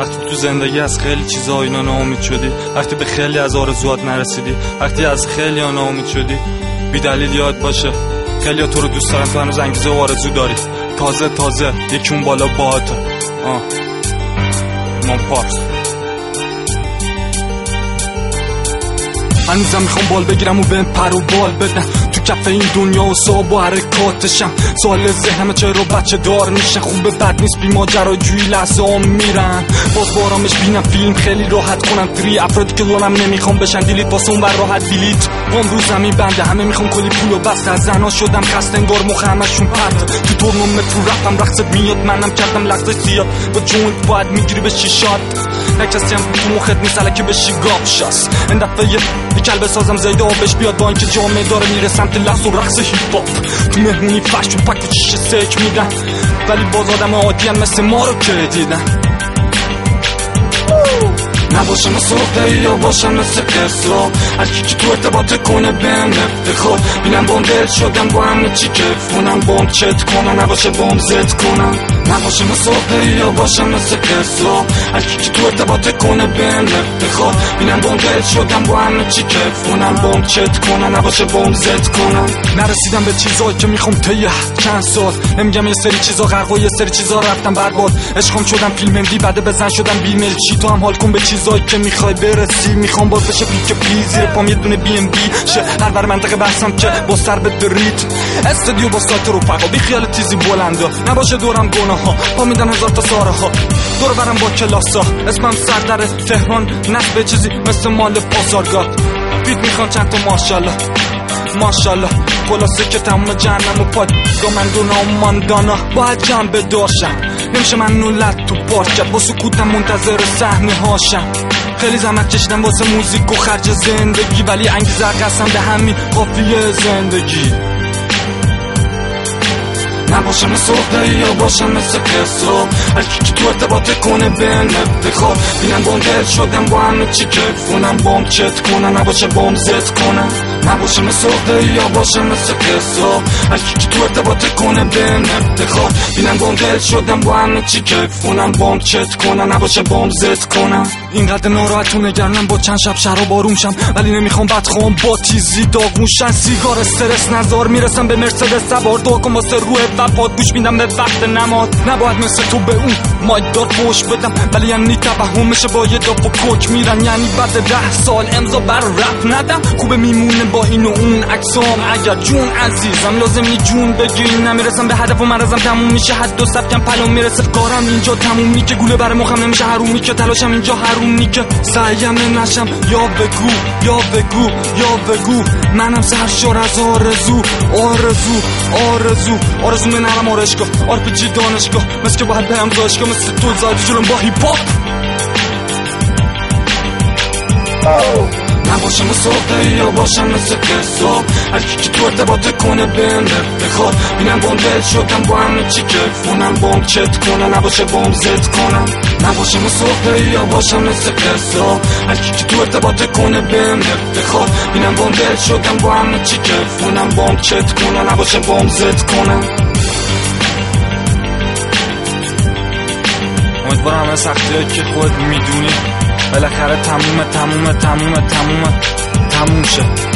وقتی تو زندگی از خیلی چیزا اینا ناامید شدی، وقتی به خیلی از آرزوات نرسیدی، وقتی از خیلی ها ناامید شدی، بی دلیل یاد باشه خیلی ها تو رو دوست دارن، تو هنوز انگیزه و آرزو داری. تازه یکی اون بالا باهاته. من پارس هنوزم میخوام بال بگیرم و بهم پر و بال بدن تو کف این دنیا و صاحب و حرکاتشم. سوال ذهنم چرا بچه دار میشن، خوبه بد نیست بی ماجراجویی لحظه ها میرن. باز بارامش بینم فیلم خیلی راحت کنم فری، افرادی که دارم نمیخوام بشن دیلیت واسه اون بر راحت دیلیت. قام رو زمین بنده همه میخوام کلی پول و بست، از زنا شدم خسته انگار مخ همشون پرت. تو تورنمنت رو رفتم رقصت میاد منم کردم لحظه زیاد با جوینت باید میگیری به شیشات. نه کسی هم تو مخت نیست الکی بشی گاپ شاس. این دفعه یه کلب سازم زیده آبش بیاد با اینکه جامعه داره میره سمت لحظ و رقص هیپ هاپ. تو مهمونی فش و پک و چیش سک میدن، ولی باز آدم عادی هم مثل ما رو که دیدن. نباشم صبح یا باشم مثل قصه، هرکی که تو ارتباط کنه بهم افتخار. بینم بام دل شدم با همه چی کفونم، بام چت کنم نباشه بام زد کنم. نباشم صبح یا باشم مثل قصه، هرکی که تو ارتباط کنه بهم افتخار. بینم بام دل شدم با همه چی کفونم، بام چت کنم نباشه بام زد کنم. نرسیدم به چیزایی که میخوام طی چند سال، نمیگم یه سری چیزا غرق و یه سری چیزا رفتم برباد. عشقم شدم فیلم اندی بعد بزن شدم بیمیل چی. تو هم حال کن به چیزایی که میخوای برسی، میخوام باز بشه پیک پی زیر پام یه دونه بی ام بی شه هر بر منطقه بحثم که با سر به دریت استودیو با سایت رو فقا بی خیال تیزی بلنده نباشه دورم گناه ها پا میدن هزار تا ساره ها دور برم با کلاسا. اسمم سردر تهران نصب چیزی مثل مال پاسارگاه. بیت میخوان چند تا ماشالله خلاصه که تمام جهنم و پاک من دونا و ماندانا باید جنبه داشتم. نمیشه من نولت تو پارک کرد با سکوتم منتظر صحنه هاشم. خیلی زحمت کشیدم واسه موزیک و خرج زندگی، ولی انگیزه قسم به همین قافیه زندگی. نباشم صبح یا باشم مثل قصه، هرکی که تو ارتباط کنه بهم افتخار. بینم بام دل شدم با همه چی کفونم، بام چت کنم نباشه بام زد کنم. نباشم صبح یا باشم مثل قصه، هرکی که تو ارتباط کنه بهم افتخار. بینم بام دل شدم با همه چی کفونم، بام چت کنم نباشه بام زد کنم. اینقدر ناراحت و نگرانم با چند شب شراب آروم شم، ولی نمیخوام بدخوام با تیزی داغونشن. سیگار استرس نزار میرسم به مرسدس سوار، دعا کن واسه روح وفات گوش میدم به وقت نماد. نباید مثل تو به اون مایک دار پوش بدم، ولی یعنی توهم میشه با یه داپ و کوک میرن. یعنی بعد 10 سال امضا بر رپ ندم، خوبه میمونه با این و اون عکسام. اگر جون عزیزم لازم نی جون بگی، نمیرسم به هدف و مرزم تموم میشه حد و سبکم پلام میرسه کارم اینجا تمومی که گوله بر مخم نمیشه حرومی که تلاشم اینجا حرومی که سعیم نشم. یا بگو منم سرشار از آرزو منرم آرشگاه آرپیجی دانشگاه مثل که باید برم داشگاه مثل تو زایدی جلوم با هیپ هاپ. نباشم صبح یا باشم مثل قصه، هرکی که تو ارتباط کنه بهم افتخار. بینم بام دل شدم با همه چی کفونم، بام چت کنم نباشه بام زد کنم. نباشم صبح یا باشم مثل قصه، هرکی که تو ارتباط کنه بهم افتخار. بینم بام دل شدم با همه چی کفونم، بام چت کنم نباشه بام زد کنم. امیدوارم همه سختی‌هایی که خود میدونی بالاخره تموم شه.